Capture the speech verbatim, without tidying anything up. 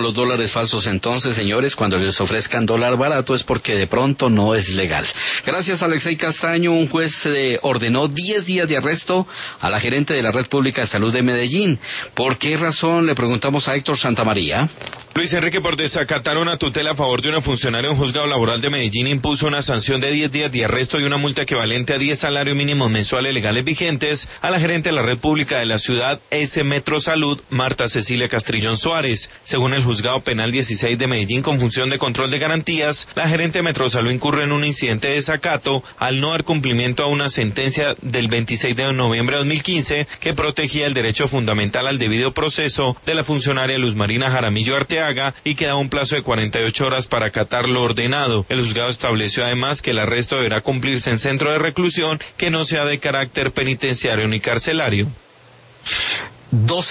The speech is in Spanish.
los dólares falsos entonces, señores. Cuando les ofrezcan dólar barato es porque de pronto no es legal. Gracias a Alexei Castaño, un juez eh, ordenó diez días de arresto a la gerente de la Red Pública de Salud de Medellín. ¿Por qué razón? Le preguntamos a Héctor Santamaría. Luis Enrique, por desacatar una tutela a favor de una funcionaria en un juzgado laboral de Medellín, impuso una sanción de diez días de arresto y una multa equivalente a diez salarios mínimos mensuales legales vigentes a la gerente de la Red Pública de la ciudad S Metro Salud, Marta Cecilia Castrillón Suárez. Según el juzgado penal dieciséis de Medellín, con función de control de garantías, la gerente de Metro Salud incurre en un incidente de desacato al no dar cumplimiento a una sentencia del veintiséis de noviembre de dos mil quince que protegía el derecho fundamental al debido proceso de la funcionaria Luz Marina Jaramillo Arteaga y que daba un plazo de cuarenta y ocho horas para acatar lo ordenado. El juzgado estableció además que el arresto deberá cumplirse en centro de reclusión que no sea de carácter penitenciario ni carcelario. Dos